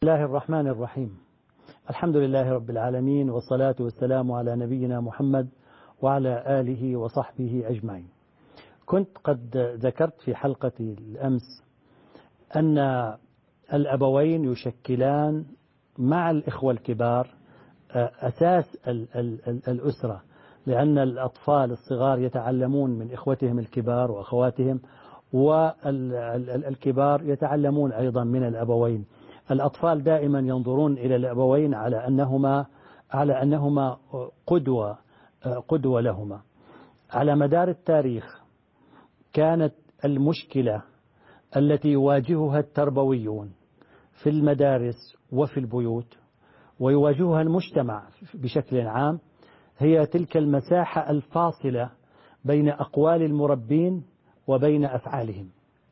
الله الرحمن الرحيم. الحمد لله رب العالمين، والصلاة والسلام على نبينا محمد وعلى آله وصحبه أجمعين. كنت قد ذكرت في حلقة الأمس أن الأبوين يشكلان مع الإخوة الكبار أساس الأسرة، لأن الأطفال الصغار يتعلمون من إخوتهم الكبار وأخواتهم، والكبار يتعلمون أيضا من الأبوين. الأطفال دائما ينظرون إلى الأبوين على أنهما قدوة لهما. على مدار التاريخ كانت المشكلة التي يواجهها التربويون في المدارس وفي البيوت ويواجهها المجتمع بشكل عام هي تلك المساحة الفاصلة بين أقوال المربين وبين أفعالهم.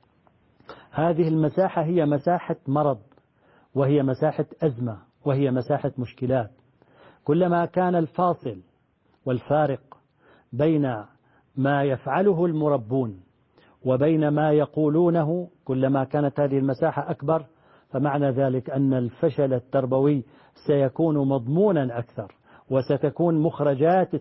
هذه المساحة هي مساحة مرض، وهي مساحة أزمة، وهي مساحة مشكلات. كلما كان الفاصل والفارق بين ما يفعله المربون وبين ما يقولونه كلما كانت هذه المساحة أكبر، فمعنى ذلك أن الفشل التربوي سيكون مضمونا أكثر، وستكون مخرجات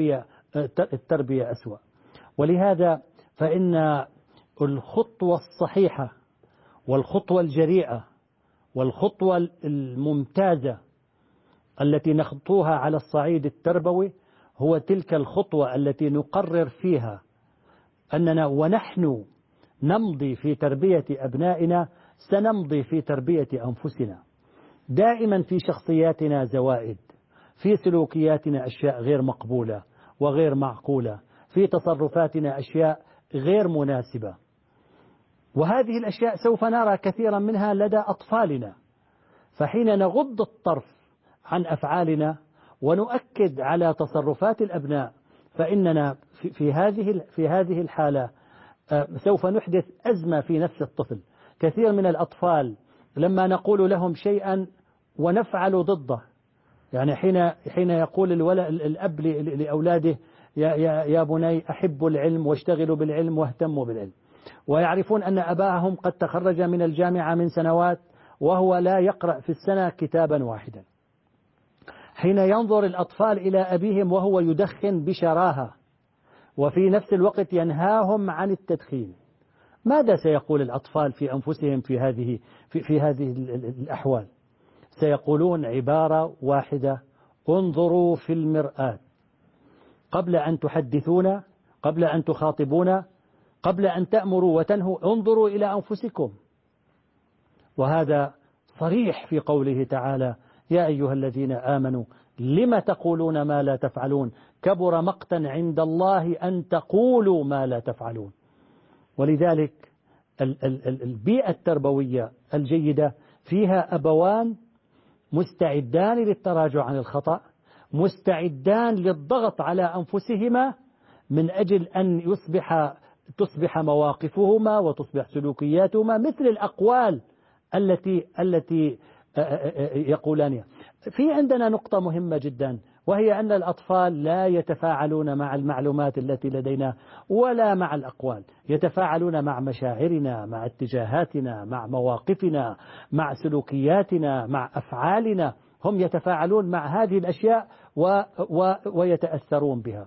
التربية أسوأ. ولهذا فإن الخطوة الصحيحة والخطوة الجريئة والخطوة الممتازة التي نخطوها على الصعيد التربوي هو تلك الخطوة التي نقرر فيها أننا ونحن نمضي في تربية أبنائنا سنمضي في تربية أنفسنا. دائما في شخصياتنا زوائد، في سلوكياتنا أشياء غير مقبولة وغير معقولة، في تصرفاتنا أشياء غير مناسبة، وهذه الأشياء سوف نرى كثيرا منها لدى أطفالنا. فحين نغض الطرف عن أفعالنا ونؤكد على تصرفات الأبناء فإننا في هذه الحالة سوف نحدث أزمة في نفس الطفل. كثير من الأطفال لما نقول لهم شيئا ونفعل ضده، يعني حين يقول الأب لأولاده يا بني أحبوا العلم واشتغلوا بالعلم واهتموا بالعلم، ويعرفون أن أباهم قد تخرج من الجامعة من سنوات وهو لا يقرأ في السنة كتابا واحدا. حين ينظر الأطفال إلى أبيهم وهو يدخن بشراهة وفي نفس الوقت ينهاهم عن التدخين، ماذا سيقول الأطفال في أنفسهم في هذه الأحوال؟ سيقولون عبارة واحدة: انظروا في المرآة قبل أن تحدثونا، قبل أن تخاطبونا، قبل أن تأمروا وتنهوا، انظروا إلى أنفسكم. وهذا صريح في قوله تعالى: يا أيها الذين آمنوا لم تقولون ما لا تفعلون كبر مقتا عند الله أن تقولوا ما لا تفعلون. ولذلك البيئة التربوية الجيدة فيها أبوان مستعدان للتراجع عن الخطأ، مستعدان للضغط على أنفسهما من أجل أن تصبح مواقفهما وتصبح سلوكياتهما مثل الأقوال التي يقولانها. في عندنا نقطة مهمة جدا، وهي أن الأطفال لا يتفاعلون مع المعلومات التي لدينا ولا مع الأقوال، يتفاعلون مع مشاعرنا، مع اتجاهاتنا، مع مواقفنا، مع سلوكياتنا، مع أفعالنا. هم يتفاعلون مع هذه الأشياء ويتأثرون بها.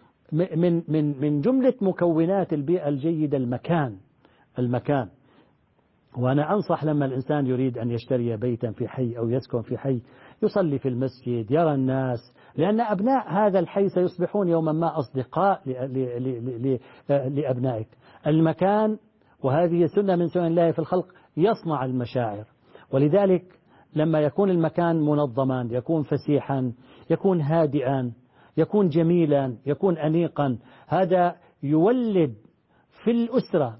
من جملة مكونات البيئة الجيدة المكان. وأنا أنصح لما الإنسان يريد أن يشتري بيتا في حي أو يسكن في حي يصلي في المسجد، يرى الناس، لأن أبناء هذا الحي سيصبحون يوما ما أصدقاء لأبنائك. المكان، وهذه سنة من سنن الله في الخلق، يصنع المشاعر. ولذلك لما يكون المكان منظما، يكون فسيحا، يكون هادئا، يكون جميلا، يكون أنيقا، هذا يولد في الأسرة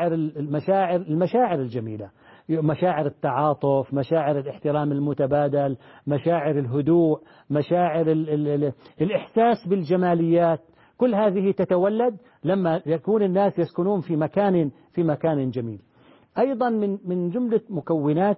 المشاعر الجميلة، مشاعر التعاطف، مشاعر الاحترام المتبادل، مشاعر الهدوء، مشاعر الإحساس بالجماليات. كل هذه تتولد لما يكون الناس يسكنون في مكان جميل. أيضا من جملة مكونات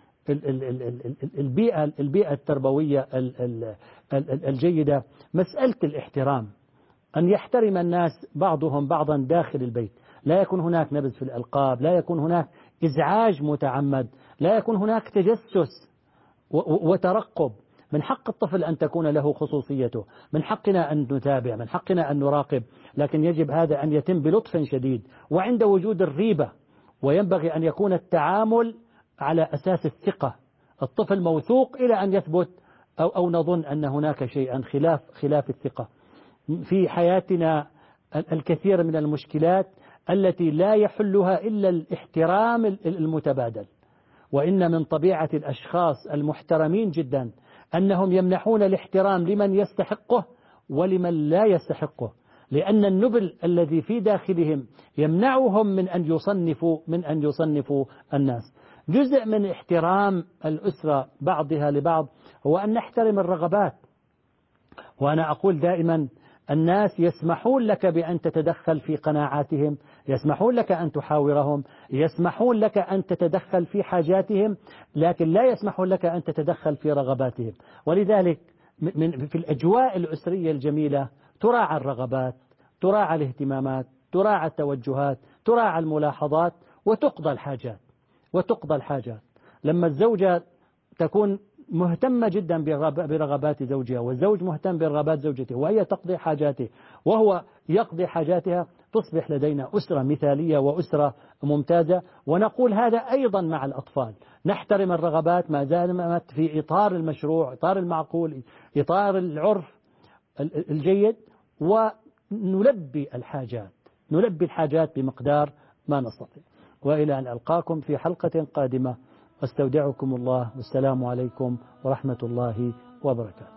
البيئة التربوية الجيدة مسألة الاحترام، أن يحترم الناس بعضهم بعضا داخل البيت، لا يكون هناك نبذ في الألقاب، لا يكون هناك إزعاج متعمد، لا يكون هناك تجسس وترقب. من حق الطفل أن تكون له خصوصيته، من حقنا أن نتابع، من حقنا أن نراقب، لكن يجب هذا أن يتم بلطف شديد وعند وجود الريبة. وينبغي أن يكون التعامل على أساس الثقة. الطفل موثوق إلى أن يثبت أو نظن أن هناك شيئا خلاف الثقة. في حياتنا الكثير من المشكلات التي لا يحلها إلا الاحترام المتبادل. وإن من طبيعة الأشخاص المحترمين جدا أنهم يمنحون الاحترام لمن يستحقه ولمن لا يستحقه، لأن النبل الذي في داخلهم يمنعهم من أن يصنفوا الناس. جزء من احترام الأسرة بعضها لبعض هو أن نحترم الرغبات. وأنا أقول دائما الناس يسمحون لك بأن تتدخل في قناعاتهم، يسمحون لك أن تحاورهم، يسمحون لك أن تتدخل في حاجاتهم، لكن لا يسمحون لك أن تتدخل في رغباتهم. ولذلك في الأجواء الأسرية الجميلة تراعى الرغبات، تراعى الاهتمامات، تراعى التوجهات، تراعى الملاحظات، وتقضى الحاجات. لما الزوجة تكون مهتمة جدا برغبات زوجها، والزوج مهتم برغبات زوجته، وهي تقضي حاجاته وهو يقضي حاجاتها، تصبح لدينا أسرة مثالية وأسرة ممتازة. ونقول هذا أيضا مع الأطفال، نحترم الرغبات ما دامت في إطار المشروع، إطار المعقول، إطار العرف الجيد، ونلبي الحاجات بمقدار ما نستطيع. وإلى أن ألقاكم في حلقة قادمة، أستودعكم الله، والسلام عليكم ورحمة الله وبركاته.